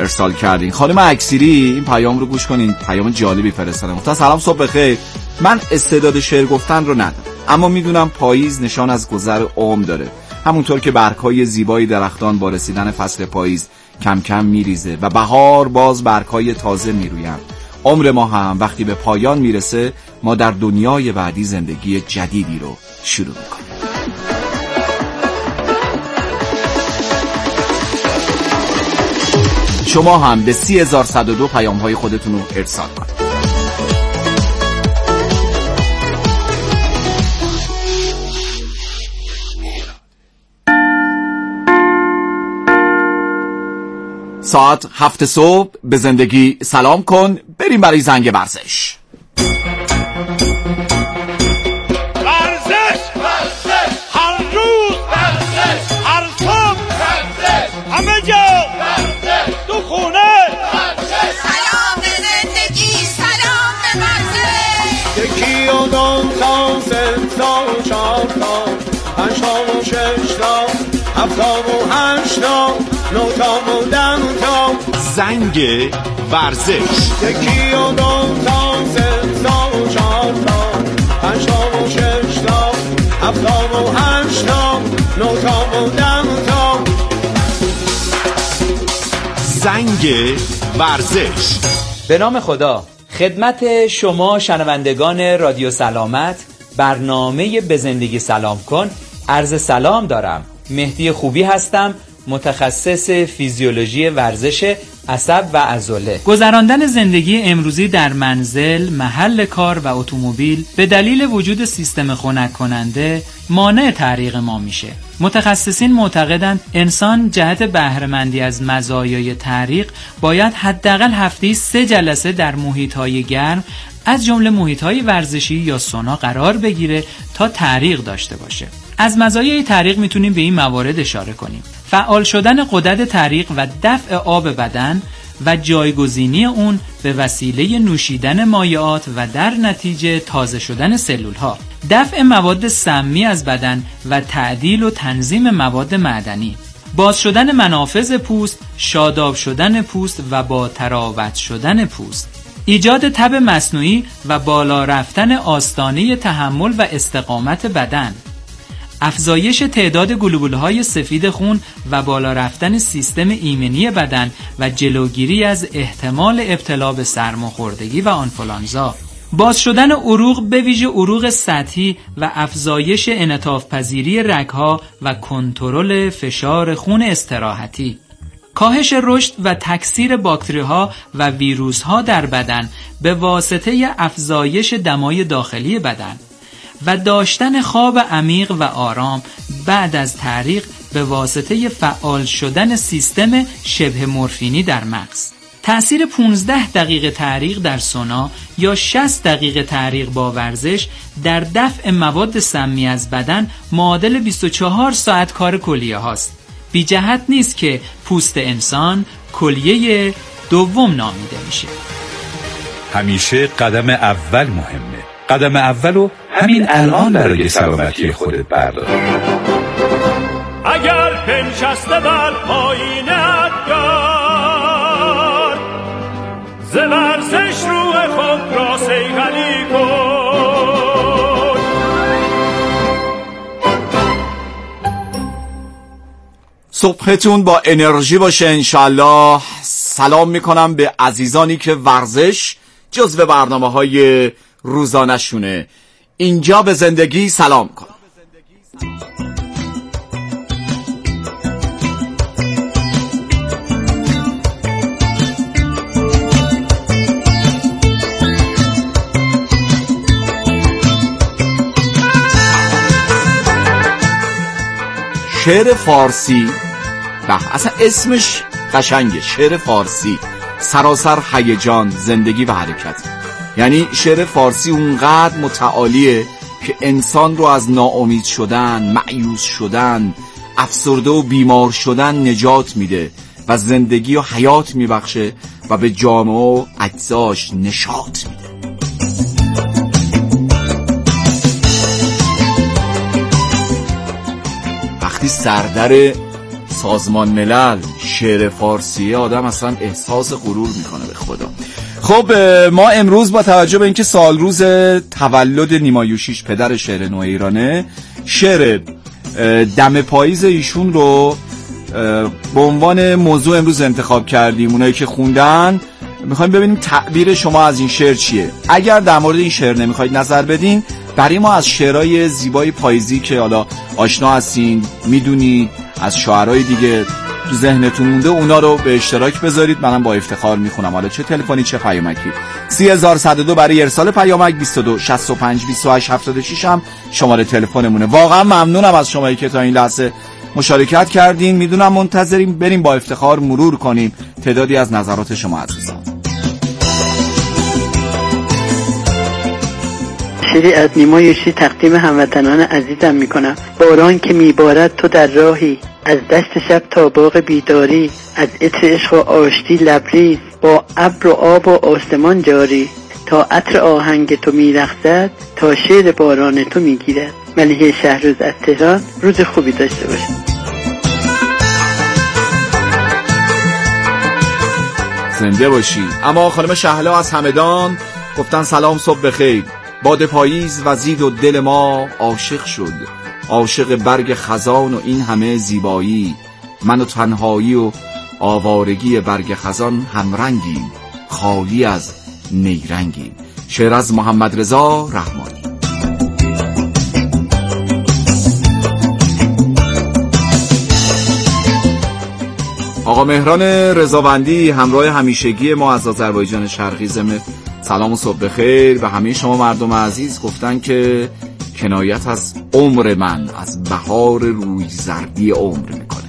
ارسال کردین. خانم اکسیری این پیام رو گوش کنین، پیام جالبی فرستادن. گفتن سلام، صبح بخیر. من استعداد شعر گفتن رو ندارم، اما میدونم پاییز نشان از گذر عمر داره. همونطور که برگ‌های زیبای درختان با رسیدن فصل پاییز کم کم میریزه و بهار باز برگ‌های تازه میروین، عمر ما هم وقتی به پایان میرسه ما در دنیای بعدی زندگی جدیدی رو شروع میکنیم. شما هم به 30102 پیام‌های خودتون رو ارسال کنید. ساعت 7 صبح به زندگی سلام کن. بریم برای زنگ ورزش. ورزش هر روز، هر صبح، همه جا تو خونه. سلام به زندگی، سلام به ورزش. یکی و دو تا سه تا و چهار تا پنج تا و شش تا هفت تا و هشت تا نه تا و ده تا. زنگ ورزش. یکی و دو تا سه تا و چهار تا پنج تا و شش تا هفت تا و هشت تا نه تا و ده تا. زنگ ورزش. به نام خدا. خدمت شما شنوندگان رادیو سلامت، برنامه به زندگی سلام کن عرض سلام دارم. مهدی خوبی هستم، متخصص فیزیولوژی ورزش عصب و عضله. گذراندن زندگی امروزی در منزل، محل کار و اتومبیل به دلیل وجود سیستم خنک کننده مانع تعریق ما میشه. متخصصین معتقدند انسان جهت بهره‌مندی از مزایای تعریق باید حداقل هفته‌ای 3 جلسه در محیط‌های گرم از جمله محیط‌های ورزشی یا سونا قرار بگیره تا تعریق داشته باشه. از مزایای تعریق میتونیم به این موارد اشاره کنیم: فعال شدن غدد تعریق و دفع آب بدن و جایگزینی اون به وسیله نوشیدن مایعات و در نتیجه تازه شدن سلول‌ها، دفع مواد سمی از بدن و تعدیل و تنظیم مواد معدنی، باز شدن منافذ پوست، شاداب شدن پوست و با تراوت شدن پوست، ایجاد تب مصنوعی و بالا رفتن آستانه تحمل و استقامت بدن، افزایش تعداد گلوبول‌های سفید خون و بالا رفتن سیستم ایمنی بدن و جلوگیری از احتمال ابتلا به سرماخوردگی و آنفولانزا، باز شدن عروق به ویژه عروق سطحی و افزایش انعطاف پذیری رگ‌ها و کنترل فشار خون استراحتی، کاهش رشد و تکثیر باکتری‌ها و ویروس‌ها در بدن به واسطه افزایش دمای داخلی بدن و داشتن خواب عمیق و آرام بعد از تعریق به واسطه فعال شدن سیستم شبه مورفینی در مغز. تأثیر 15 دقیقه تعریق در سونا یا 60 دقیقه تعریق با ورزش در دفع مواد سمی از بدن معادل 24 ساعت کار کلیه هاست. بی جهت نیست که پوست انسان کلیه دوم نامیده میشه. همیشه قدم اول مهمه. قدم اولو همین الان برای سلامتی خودت بردار. اگر پنشسته بر پایین ادگار، ز ورزش روح خود را صیقلی کن. صبحتون با انرژی باشه انشالله. سلام میکنم به عزیزانی که ورزش جزو برنامه‌های روزانه شونه. اینجا به زندگی سلام کن. شعر فارسی، اصلا اسمش قشنگه، شعر فارسی، سراسر هیجان، زندگی و حرکت. یعنی شعر فارسی اونقدر متعالیه که انسان رو از ناامید شدن، مایوس شدن، افسرده و بیمار شدن نجات میده و زندگی و حیات میبخشه و به جامعه و اجزاش نشاط میده. وقتی سردر سازمان ملل شعر فارسی، آدم اصلا احساس غرور میکنه به خدا. خب ما امروز با توجه به اینکه سال روز تولد نیما یوشیج پدر شعر نو ایرانه، شعر دم پاییز ایشون رو به عنوان موضوع امروز انتخاب کردیم. اونایی که خوندن میخوایم ببینیم تعبیر شما از این شعر چیه. اگر در مورد این شعر نمیخواید نظر بدین، برای ما از شعرهای زیبای پاییزی که حالا آشنا هستین، میدونید از شاعرای دیگه تو ذهنتون مونده، اونا رو به اشتراک بذارید. منم با افتخار میخونم، حالا چه تلفنی چه پیامکی. 30102 برای ارسال پیامک، 22 65 28 76 هم شماره تلفنمونه. واقعا ممنونم از شمایی که تا این لحظه مشارکت کردین. میدونم منتظریم، بریم با افتخار مرور کنیم تعدادی از نظرات شما عزیزان. شعری از نیما یوشیج تقدیم هموطنان عزیزم میکنم. باران که میبارد تو در راهی، از دشت شب تا باغ بیداری، از عطر عشق و آشتی لبریز، با ابر و آب و آسمان جاری، تا عطر آهنگ تو میرقصد، تا شعر باران تو میگیرد. ملیحه شهروز از تهران، روز خوبی داشته باشید. زنده باشی. اما خانم شهلا از همدان گفتن سلام، صبح بخیر. باد پاییز وزید و دل ما عاشق شد، عاشق برگ خزان و این همه زیبایی. من و تنهایی و آوارگی برگ خزان همرنگیم، خالی از نیرنگیم. شعر از محمد رضا رحمانی. آقا مهران رضاوندی همراه همیشگی ما از آذربایجان شرقی ضمن سلام و صبح بخیر به همه شما مردم عزیز گفتن که کنایت از عمر من از بهار روی زردی عمر میکنه.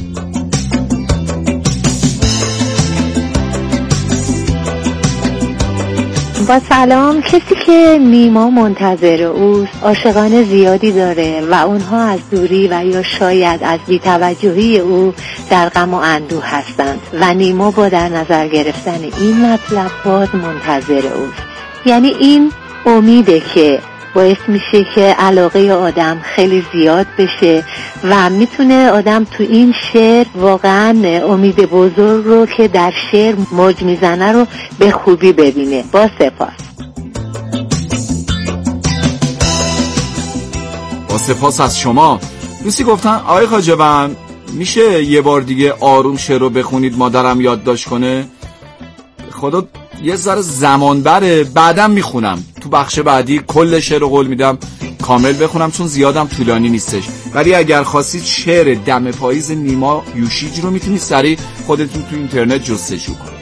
با سلام. کسی که نیما منتظر اوست عاشقان زیادی داره و اونها از دوری و یا شاید از بی‌توجهی او در غم و اندوه هستند و نیما با در نظر گرفتن این مطلب باز منتظر اوست. یعنی این امیده که باعث میشه که علاقه آدم خیلی زیاد بشه و میتونه آدم تو این شعر واقعا امید بزرگ رو که در شعر موج میزنه رو به خوبی ببینه. با سپاس. با سپاس از شما. دوستی گفتن آقای خاجبن میشه یه بار دیگه آروم شعر رو بخونید مادرم یادداشت کنه؟ خدا یه ذره زمان بره، بعدم میخونم تو بخش بعدی کل شعر رو قول میدم کامل بخونم چون زیادم طولانی نیستش. ولی اگر خواستید شعر دم پاییز نیما یوشیج رو میتونید سریع خودتون تو اینترنت جستجو کنید.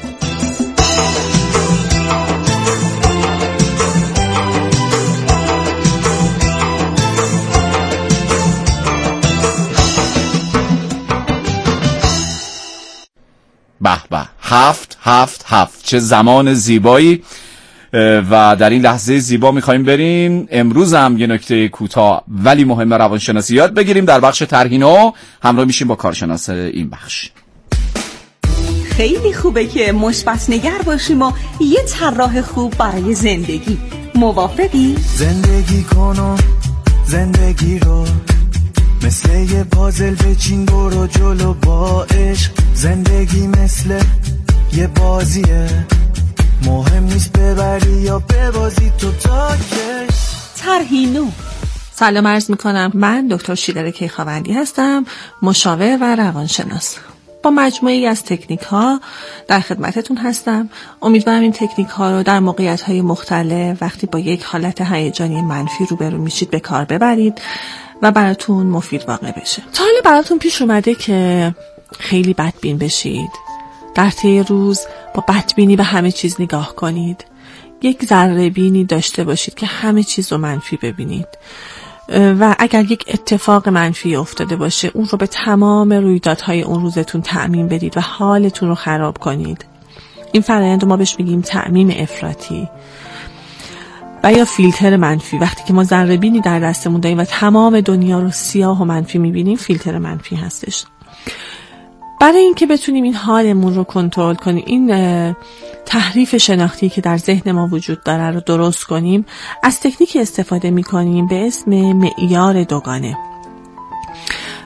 به به، 7 چه زمان زیبایی. و در این لحظه زیبا میخوایم بریم امروز هم یه نکته کوتاه ولی مهم روانشناسی یاد بگیریم. در بخش طرحینو همراه میشیم با کارشناس این بخش. خیلی خوبه که مثبت نگر باشیم و یه طراح خوب برای زندگی. موافقی؟ زندگی کنم زندگی رو مثل یه پازل بچین برو جلو با عشق. زندگی مثل یه بازیه، مهم نیست ببری یا ببازی تو تا که. طرحینو. سلام عرض میکنم، من دکتر شیلر کیخاوندی هستم، مشاور و روانشناس. با مجموعی از تکنیک ها در خدمتتون هستم. امیدوارم این تکنیک ها رو در موقعیت های مختلف وقتی با یک حالت هیجانی منفی روبرو میشید به کار ببرید و براتون مفید واقع بشه. تا حالا براتون پیش اومده که خیلی بدبین بشید؟ در طی روز با بدبینی به همه چیز نگاه کنید؟ یک ذره بینی داشته باشید که همه چیز رو منفی ببینید و اگر یک اتفاق منفی افتاده باشه اون رو به تمام رویدادهای اون روزتون تعمیم بدید و حالتون رو خراب کنید؟ این فرآیند رو ما بهش میگیم تعمیم افراطی و یا فیلتر منفی. وقتی که ما ذره بینی در دستمون داریم و تمام دنیا رو سیاه و منفی میبینیم، فیلتر منفی هستش. برای اینکه بتونیم این حالمون رو کنترل کنیم، این تحریف شناختی که در ذهن ما وجود داره رو درست کنیم، از تکنیکی استفاده میکنیم به اسم معیار دوگانه.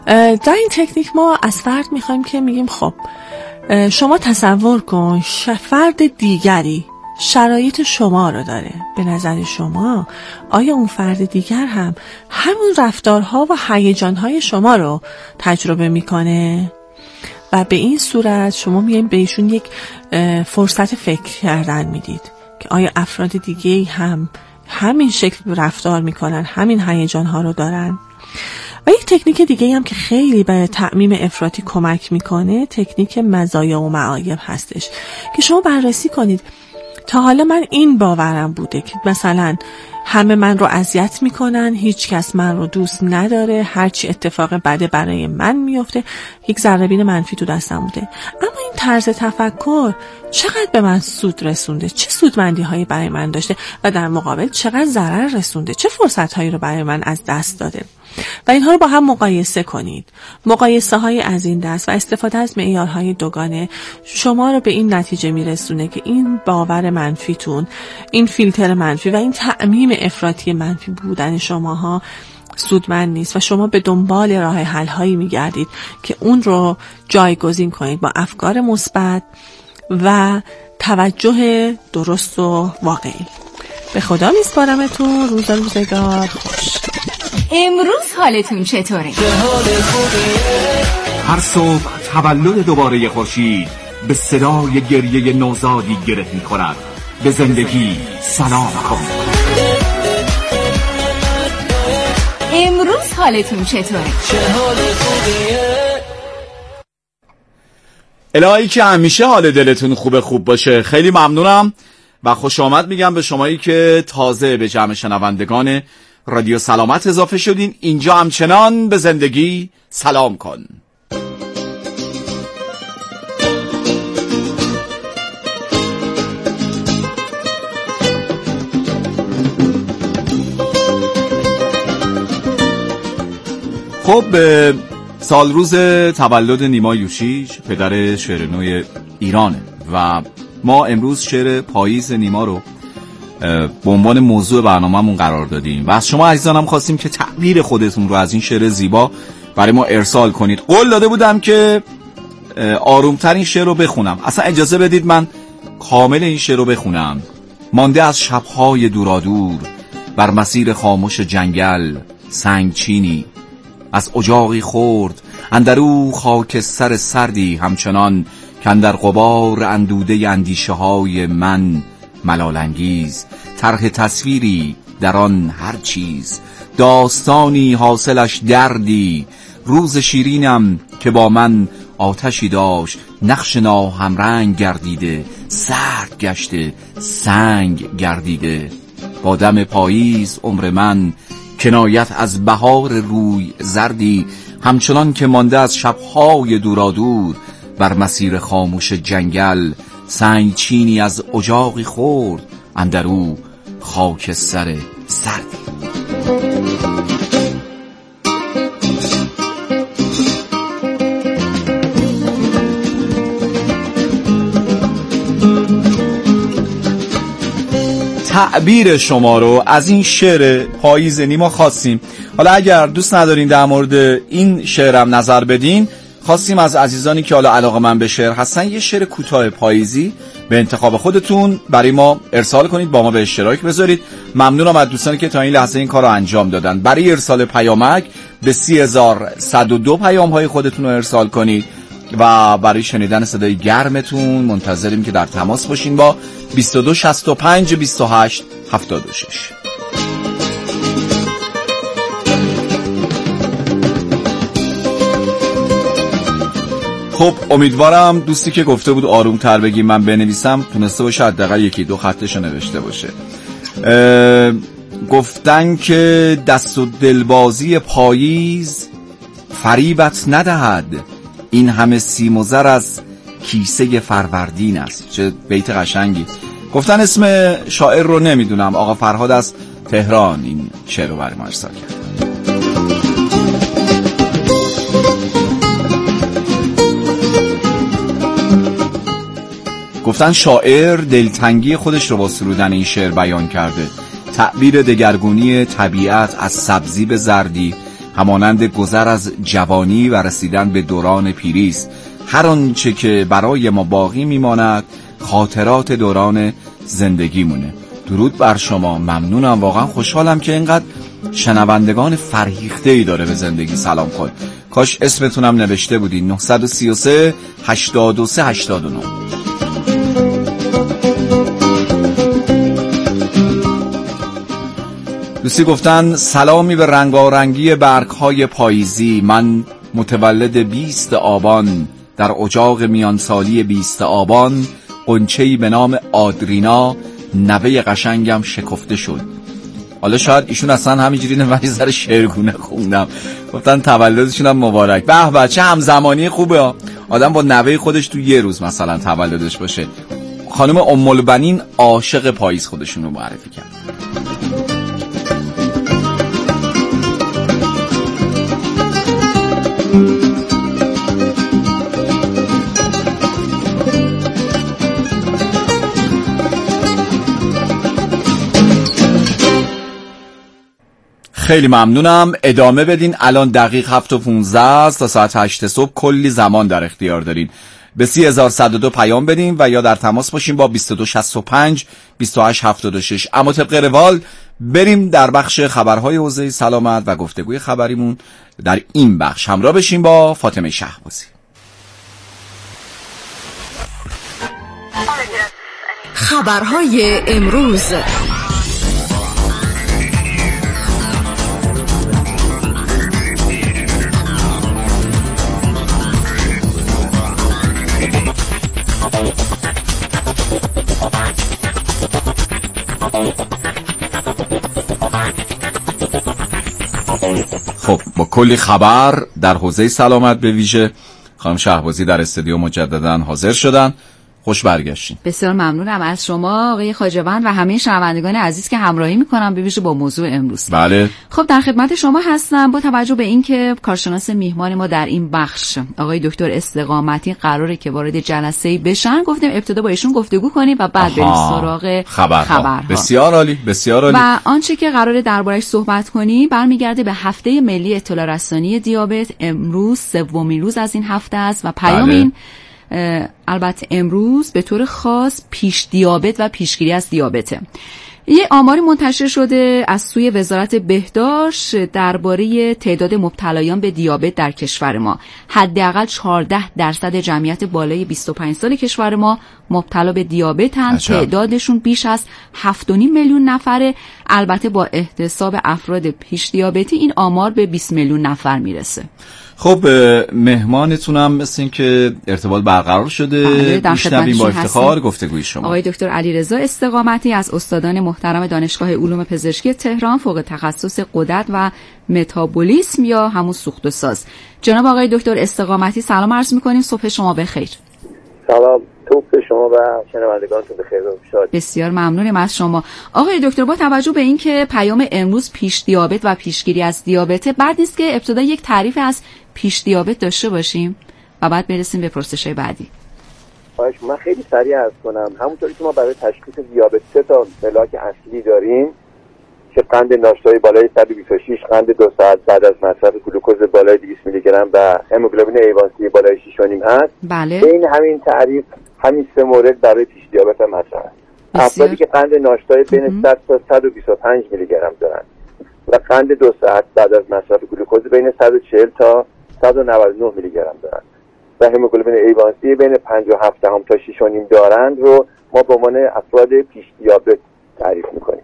در این تکنیک ما از فرد میخوایم که میگیم خب شما تصور کن فرد دیگری شرایط شما رو داره، به نظر شما آیا اون فرد دیگر هم همون رفتارها و هیجانهای شما رو تجربه میکنه؟ و به این صورت شما میایین بهشون یک فرصت فکر کردن میدید که آیا افراد دیگه هم همین شکل رفتار میکنن، همین هیجانها رو دارن. و یک تکنیک دیگه هم که خیلی به تعمیم افراطی کمک میکنه تکنیک مزایا و معایب هستش که شما بررسی کنید تا حالا من این باورم بوده که مثلا همه من رو اذیت میکنن، هیچ کس من رو دوست نداره، هرچی اتفاق بده برای من میفته، یک ذره‌بین منفی تو دستم بوده. اما این طرز تفکر چقدر به من سود رسونده، چه سودمندی هایی برای من داشته و در مقابل چقدر ضرر رسونده، چه فرصت هایی رو برای من از دست داده. و اینها رو با هم مقایسه کنید. مقایسه های از این دست و استفاده از معیارهای دوگانه شما رو به این نتیجه میرسونه که این باور منفیتون، این فیلتر منفی و این تعمیم افراطی منفی بودن شماها سودمند نیست و شما به دنبال راه حل هایی میگردید که اون رو جایگزین کنید با افکار مثبت و توجه درست و واقعی. به خدا میسپارمتون. روزگار خوش. امروز حالتون چطوره؟ هر صبح تولد دوباره خورشید به صدای گریه نوزادی گره می‌خورد. به زندگی سلام کن. امروز حالتون چطوره؟ الهی که همیشه حال دلتون خوب باشه. خیلی ممنونم و خوش آمد میگم به شمایی که تازه به جمع شنوندگان رادیو سلامت اضافه شدین. اینجا همچنان به زندگی سلام کن. خب سال روز تولد نیما یوشیج پدر شعر نو ایرانه و ما امروز شعر پاییز نیما رو به عنوان موضوع برنامه‌مون قرار دادیم و از شما عزیزانم خواستیم که تعبیر خودتون رو از این شعر زیبا برای ما ارسال کنید. قول داده بودم که آرومتر این شعر رو بخونم. اصلا اجازه بدید من کامل این شعر رو بخونم. مانده از شب‌های دورادور بر مسیر خاموش جنگل سنگ چینی از اجاقی خورد اندرو خاکستر سردی همچنان کاندر غبار اندوده اندیشه های من ملال‌انگیز طرح تصویری در آن هر چیز داستانی حاصلش دردی روز شیرینم که با من آتشی داشت نقش ناهمرنگ گردیده سرد گشته سنگ گردیده با دم پاییز عمر من کنایت از بهار روی زردی همچنان که مانده از شب‌های دورادور بر مسیر خاموش جنگل سنگ چینی از اجاقی خورد اندرو خاکستر سردی. تعبیر شما رو از این شعر پاییز نیما خواستیم. حالا اگر دوست ندارین در مورد این شعرم نظر بدین، خواستیم از عزیزانی که حالا علاقه‌مند به شعر هستن یه شعر کوتاه پاییزی به انتخاب خودتون برای ما ارسال کنید، با ما به اشتراک بذارید. ممنونم از دوستانی که تا این لحظه این کار رو انجام دادن. برای ارسال پیامک به 30102 پیام‌های خودتون رو ارسال کنید و برای شنیدن صدای گرمتون منتظریم که در تماس باشین با 2265 28 76. خب امیدوارم دوستی که گفته بود آروم تر بگیم من بنویسم تونسته باشه حداقل یکی دو خطشو نوشته باشه. گفتن که دست و دلبازی پاییز فریبت ندهد این همه سیم و زر از کیسه فروردین است. چه بیت قشنگی. گفتن اسم شاعر رو نمیدونم، آقا فرهاد از تهران این شعر رو برای ما ارسال کرد. گفتن شاعر دلتنگی خودش رو با سرودن این شعر بیان کرده. تعبیر دگرگونی طبیعت از سبزی به زردی همانند گذر از جوانی و رسیدن به دوران پیری است. هر آنچه که برای ما باقی میماند خاطرات دوران زندگی مونه. درود بر شما، ممنونم، واقعا خوشحالم که اینقدر شنوندگان فرهیخته‌ای داره به زندگی سلام کن. کاش اسمتونم نوشته بودین. 933 83 89. دوستی گفتن سلامی به رنگارنگی برگ‌های پاییزی. من متولد 20 آبان، در اجاق میانسالی 20 آبان غنچه‌ای به نام آدرینا نوه قشنگم شکفته شد. حالا شاید ایشون اصلا همینجوری نمی‌دونم ذره شعرگونه خوندم. گفتن تولدشون هم مبارک. به به چه همزمانی خوبه. آدم با نوه خودش تو یه روز مثلا تولدش باشه. خانم ام البنین عاشق پاییز خودشون رو معرفی کرد. خیلی ممنونم. ادامه بدین. الان دقیق 7:15 است. تا ساعت 8 صبح کلی زمان در اختیار دارین. به 30102 پیام بدین و یا در تماس باشین با 2265 2876. اما طبق روال بریم در بخش خبرهای حوزه سلامت و گفتگوی خبریمون در این بخش همراه بشیم با فاطمه شهبازی. خبرهای امروز. خب با کلی خبر در حوزه سلامت به ویژه خانم شهبازی در استودیو مجددا حاضر شدن. خوش برگشتین. بسیار ممنونم از شما آقای خواجه‌وند و همه شنوندگان عزیز که همراهی میکنم به ویژه با موضوع امروز. بله. خب در خدمت شما هستم. با توجه به اینکه کارشناس میهمان ما در این بخش آقای دکتر استقامتی قراره که وارد جلسه‌ای بشن، گفتیم ابتدا با ایشون گفتگو کنیم و بعد بریم سراغ خبرها. بسیار عالی، بسیار عالی. و آنچه که قراره دربارش صحبت کنیم برمیگرده به هفته ملی اطلاع رسانی دیابت. امروز سومین روز از این هفته است و پیام این البته امروز به طور خاص پیش دیابت و پیشگیری از دیابته. یه آماری منتشر شده از سوی وزارت بهداشت درباره تعداد مبتلایان به دیابت در کشور ما. حداقل 14% جمعیت بالای 25 سال کشور ما مبتلا به دیابتن. تعدادشون بیش از 7.5 میلیون نفره. البته با احتساب افراد پیش دیابتی این آمار به 20 میلیون نفر میرسه. خب مهمانتونم مثل این که ارتباط برقرار شده. میشنویم با افتخار گفتگوی شما. آقای دکتر علیرضا استقامتی از استادان محترم دانشگاه علوم پزشکی تهران، فوق تخصص غدد و متابولیسم یا همون سوخت و ساز. جناب آقای دکتر استقامتی سلام عرض می‌کنیم. صبح شما بخیر. سلام، صبح شما و شنوندگانتون بخیر و شاد. بسیار ممنونم از شما. آقای دکتر با توجه به اینکه پیام امروز پیش دیابت و پیشگیری از دیابت، بعد نیست که ابتدا یک تعریف از پیش دیابت داشته باشیم و بعد برسیم به پرسش‌های بعدی. من خیلی سریع عرض کنم. همونطوری که ما برای تشخیص دیابت 3 تا ملاک اصلی داریم که قند ناشتایی بالای 126، قند 2 ساعت بعد از مصرف گلوکوز بالای 200 میلی گرم و هموگلوبین A1C بالای 6.5 هست. بله. این همین تعریف همین 3 مورد برای پیش دیابت هم مطرح است. افرادی که قند ناشتایی بین 100 تا 125 میلی گرم دارن و قند 2 ساعت بعد از مصرف گلوکوز بین 140 تا 199 میلی گرم دارن و هموگلوبین A1C بین 57 تا 6.5 دارند رو ما به عنوان افراد پیش دیابت تعریف میکنیم.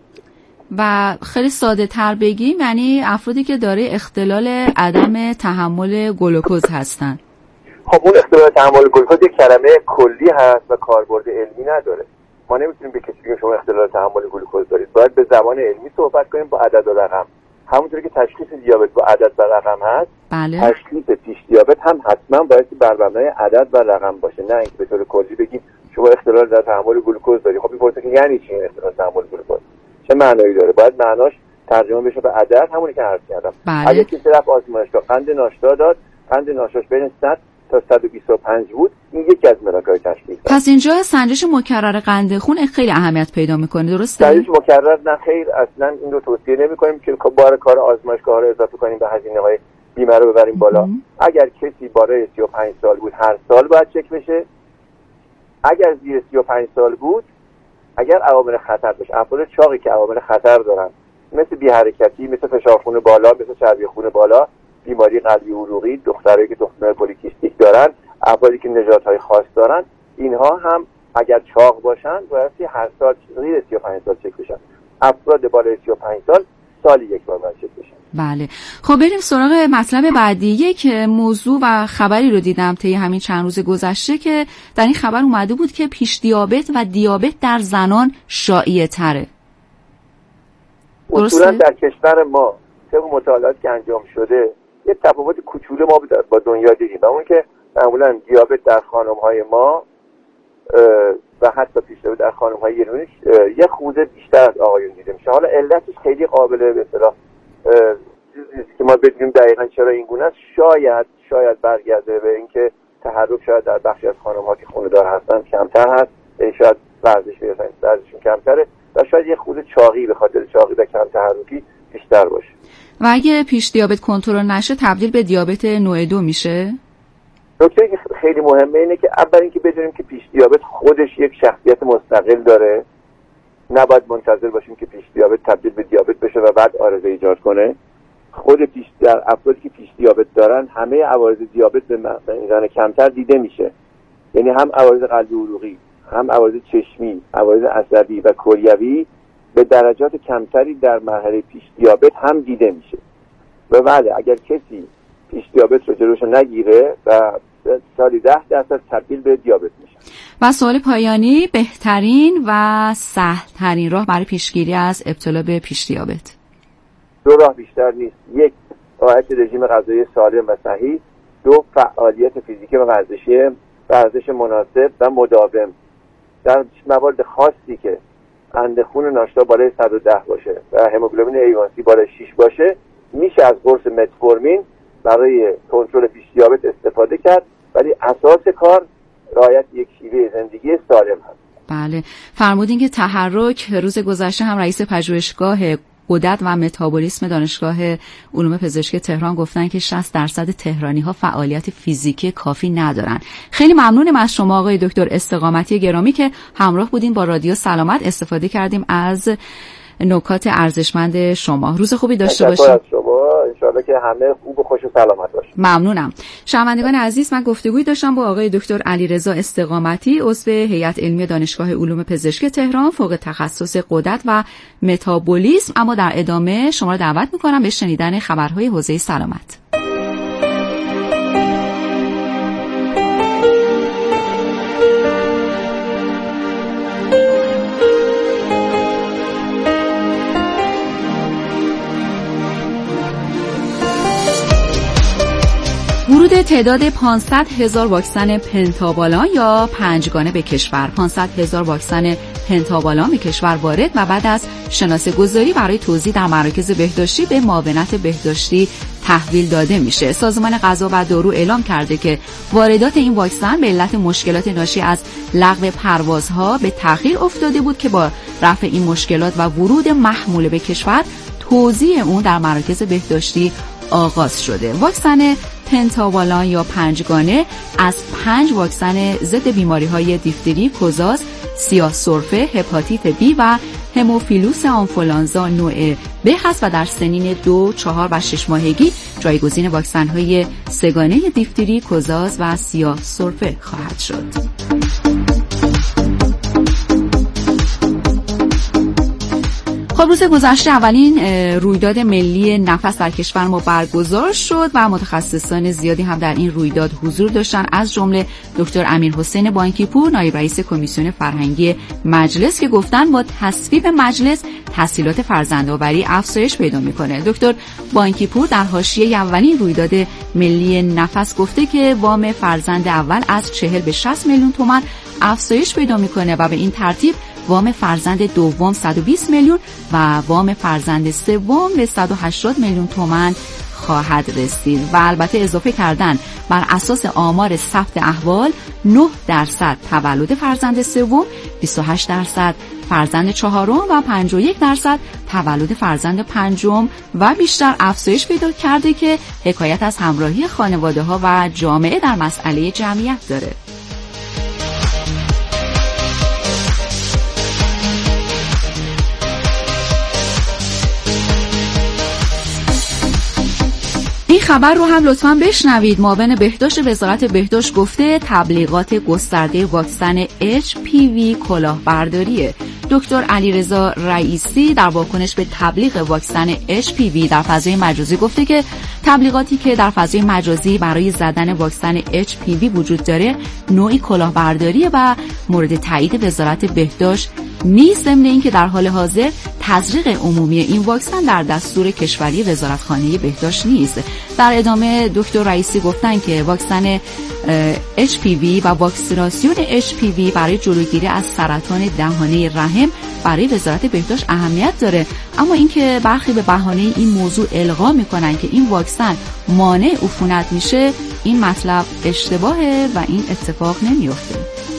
و خیلی ساده تر بگیم یعنی افرادی که داره اختلال عدم تحمل گلوکوز هستن. خب اون اختلال تحمل گلوکوز یک کلمه کلی هست و کاربرد علمی نداره. ما نمیتونیم به کسی بگیم شما اختلال تحمل گلوکوز دارید. باید به زبان علمی صحبت کنیم با عدد و رقم. همونطوری که تشخیص دیابت با عدد و رقم هست، بله. تشخیص پیش دیابت هم حتما باید بر مبنای عدد و رقم باشه، نه اینکه به طور کلی بگیم شما اختلال در تحمل گلوکوز دارید. خب میپرسه که یعنی چی اختلال تحمل گلوکوز؟ چه معنایی داره؟ باید معناش ترجمه بشه به عدد، همونی که عرض کردم. بله. اگه کسی رفت آزمایشگاه قند ناشتا داد، قند ناشتاش بین 100 تا 125 بود، این یکی از ملاک‌های تشخیص. پس اینجا سنجش مکرر قند خون خیلی اهمیت پیدا میکنه، درسته؟ سنجش مکرر نه خیر، اصلا این رو توصیه نمی‌کنیم که بار کار آزمایشگاه‌ها رو اضافه کنیم به هزینه‌های بیمه رو ببریم بالا. اگر کسی بالای 35 سال بود هر سال باید چک بشه. اگر زیر 35 سال بود، اگر عوامل خطر باشه، افراد چاقی که عوامل خطر دارن مثل بی حرکتی، مثل فشار خون بالا، مثل چربی خون بالا، بیماری قلبی عروقی، دخترایی که تخم‌دار پلیکیستیک دارن، افرادی که نژادهای خاص دارن، اینها هم اگر چاق باشن باید هر سال زیر 35 سال چک بشن. افراد بالای 35 سال سالی یک بار باید چک بشن. بله. خب بریم سراغ مطلب بعدی. یک موضوع و خبری رو دیدم طی همین چند روز گذشته که در این خبر اومده بود که پیش دیابت و دیابت در زنان شایع تره. اصولا در کشور ما طبق مطالعاتی که انجام شده یه تفاوت کوچولو ما با دنیا دیدیم، و اون که معمولا دیابت در خانم‌های ما و حتی پیش دیابت در خانم‌های ایرانی یه خورده بیشتر از آقایون دیده میشه. حالا علتش خیلی قابل به اصطلاح چیزی که ما بدونیم دقیقاً چرا این گونه است، شاید برگرده به اینکه تحرک شاید در بخشی از خانم‌ها که خونه‌دار هستن کمتر هست، شاید ورزششون کمتره و شاید یه خورده چاقی به خاطر چاقی و کم تحرکی بیشتر باشه. و اگه پیش دیابت کنترل نشه تبدیل به دیابت نوع 2 میشه؟ نکته که خیلی مهمه اینه که اول اینکه بدونیم که پیش دیابت خودش یک شخصیت مستقل داره، نباید منتظر باشیم که پیش دیابت تبدیل به دیابت بشه و بعد عارضه ایجاد کنه. خود در افرادی که پیش دیابت دارن همه عوارض دیابت به میزان کمتر دیده میشه، یعنی هم عوارض قلبی عروقی، هم عوارض چشمی، عوارض عصبی و کلیوی به درجات کمتری در مرحله پیش دیابت هم دیده میشه. و بله اگر کسی پیش دیابت رو جلوش نگیره و سالی 10% تبدیل به دیابت میشه. و سوال پایانی، بهترین و سهل‌ترین راه برای پیشگیری از ابتلا به پیش دیابت؟ دو راه بیشتر نیست. یک، رعایت رژیم غذایی سالم و صحیح. دو، فعالیت فیزیکی و ورزش مناسب و مداوم. در موارد خاصی که قند خون ناشتا بالای 110 باشه و هموگلوبین A1C بالای 6 باشه، میشه از قرص متفورمین برای کنترل پیش دیابت استفاده کرد، ولی اساس کار رعایت یک شیوه زندگی سالم هست. بله، فرمودین که تحرک. روز گذشته هم رئیس پژوهشگاه غدد و متابولیسم دانشگاه علوم پزشکی تهران گفتن که 60% تهرانی‌ها فعالیت فیزیکی کافی ندارن. خیلی ممنونم از شما آقای دکتر استقامتی گرامی که همراه بودین با رادیو سلامت، استفاده کردیم از نکات ارزشمند شما. روز خوبی داشته باشید. انشاءالله که همه خوب و خوش و سلامت باشید. ممنونم. شنوندگان عزیز، من گفتگویی داشتم با آقای دکتر علیرضا استقامتی، عضو هیئت علمی دانشگاه علوم پزشکی تهران، فوق تخصص غدد و متابولیسم. اما در ادامه شما را دعوت می‌کنم به شنیدن خبرهای حوزه سلامت. ورود تعداد 500,000 واکسن پنتاوالان یا پنجگانه به کشور. 500,000 واکسن پنتاوالان به کشور وارد و بعد از شناسه‌گذاری برای توزیع در مراکز بهداشتی به معاونت بهداشتی تحویل داده میشه. سازمان غذا و دارو اعلام کرده که واردات این واکسن به علت مشکلات ناشی از لغو پروازها به تأخیر افتاده بود که با رفع این مشکلات و ورود محموله به کشور، توزیع اون در مراکز بهداشتی آغاز شده. واکسن پنتاوالان یا پنجگانه از 5 واکسن ضد بیماری‌های دیفتری، کوزاز، سیاه سرفه، هپاتیت بی و هموفیلوس آنفولانزا نوع ب هست و در سنین 2، 4 و 6 ماهگی جایگزین واکسن‌های سگانه دیفتری، کوزاز و سیاه سرفه خواهد شد. خب روز گذشته اولین رویداد ملی نفس در کشور ما برگزار شد و متخصصان زیادی هم در این رویداد حضور داشتن، از جمله دکتر امیرحسین بانکی‌پور، نایب رئیس کمیسیون فرهنگی مجلس، که گفتن با تصویب مجلس تحصیلات فرزندآوری افزایش پیدا میکنه. دکتر بانکی‌پور در حاشیه اولین رویداد ملی نفس گفته که وام فرزند اول از 40 به 60 میلیون تومان افزایش پیدا میکنه و به این ترتیب وام فرزند دوم 120 میلیون و وام فرزند سوم به 180 میلیون تومان خواهد رسید و البته اضافه کردن بر اساس آمار ثبت احوال 9% تولد فرزند سوم، 28% فرزند چهارم و 51% تولد فرزند پنجم و بیشتر افزایش پیدا کرده که حکایت از همراهی خانواده ها و جامعه در مسئله جمعیت داره. این خبر رو هم لطفاً بشنوید. معاون بهداشت وزارت بهداشت گفته تبلیغات گسترده واکسن HPV کلاهبرداریه. دکتر علیرضا رئیسی در واکنش به تبلیغ واکسن HPV در فضای مجازی گفته که تبلیغاتی که در فضای مجازی برای زدن واکسن HPV وجود داره نوعی کلاهبرداریه و مورد تایید وزارت بهداشت نیست، ضمن اینکه در حال حاضر تزریق عمومی این واکسن در دستور کشوری وزارتخانه بهداشت نیست. در ادامه دکتر رئیسی گفتن که واکسن HPV و واکسیناسیون HPV برای جلوگیری از سرطان دهانه رحم برای وزارت بهداشت اهمیت داره، اما اینکه برخی به بهانه این موضوع القا میکنن که این واکسن مانع عفونت میشه، این مطلب اشتباهه و این اتفاق نمیفته.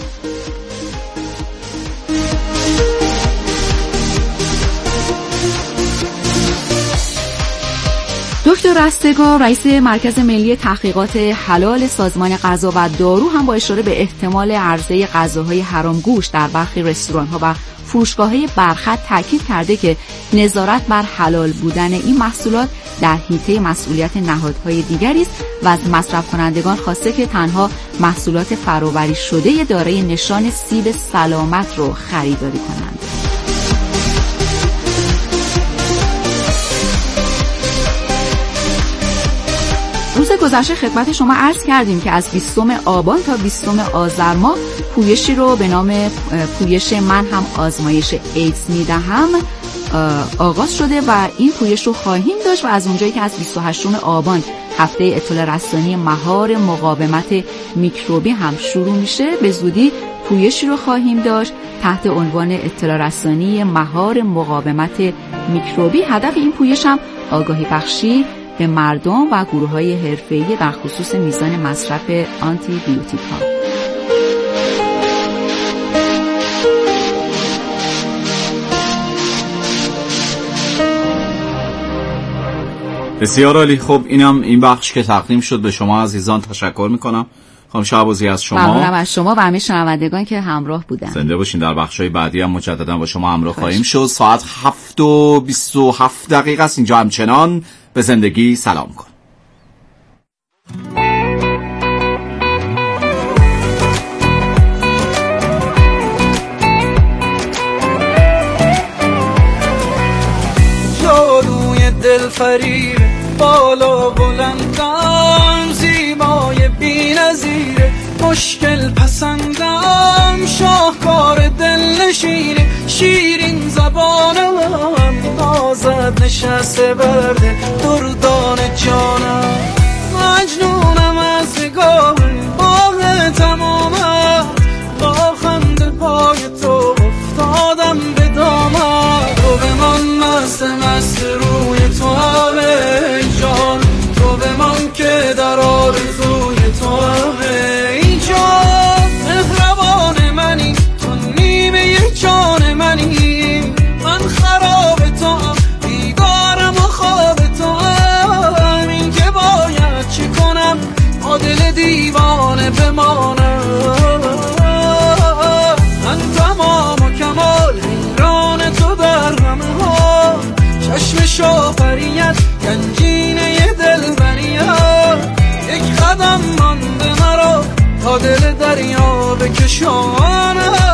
دکتر رستگار رئیس مرکز ملی تحقیقات حلال سازمان غذا و دارو هم با اشاره به احتمال عرضه غذاهای حرامگوش در برخی رستوران‌ها و فروشگاه‌های برخط تاکید کرده که نظارت بر حلال بودن این محصولات در حیطه مسئولیت نهادهای دیگری است و از مصرف کنندگان خواسته که تنها محصولات فرآوری شده دارای نشان سیب سلامت رو خریداری کنند. روز گذشته خدمت شما عرض کردیم که از 20 آبان تا 20 آذر ماه پویشی رو به نام پویش من هم آزمایش ایدز میدهم آغاز شده و این پویش رو خواهیم داشت و از اونجایی که از 28 آبان هفته اطلاع رسانی مهار مقاومت میکروبی هم شروع میشه، به زودی پویشی رو خواهیم داشت تحت عنوان اطلاع رسانی مهار مقاومت میکروبی. هدف این پویش هم آگاهی بخشی به مردم و گروه‌های حرفه‌ای در خصوص میزان مصرف آنتی بیوتیک‌ها. بسیار عالی. خب اینم این بخش که تقدیم شد به شما عزیزان. تشکر میکنم خانم شهبازی از شما. ممنونم از شما و همه شنوندگان که همراه بودن. زنده باشین. در بخش‌های بعدی هم مجددا با شما همراه خواهیم شد. ساعت 7:27 است. اینجا همچنان به زندگی سلام کن. جادوی دلفریب بالا بلندم، زیبای بی‌نظیره، مشکل پسندم، شاهکار دلنشینه، شیرین زبانم، نازت نشسته برده دردان جانم، مجنونم از نگاه باه تمامم، با خنده پای تو افتادم به دامم، تو به من مست مست روی تو همه جان، تو به من که در آرزوی تو همه جان، مهربان منی تو نیمه جان منی، من خراب تو هم بیدارم و خواب تو هم، این که باید چی کنم با دل دیوانه بمانم، من تمام و کمال حیران تو در همه ها، چشم شاپریت گنجینه دل بریت، یک قدم مانده مرا تا دل دریا بکشانم.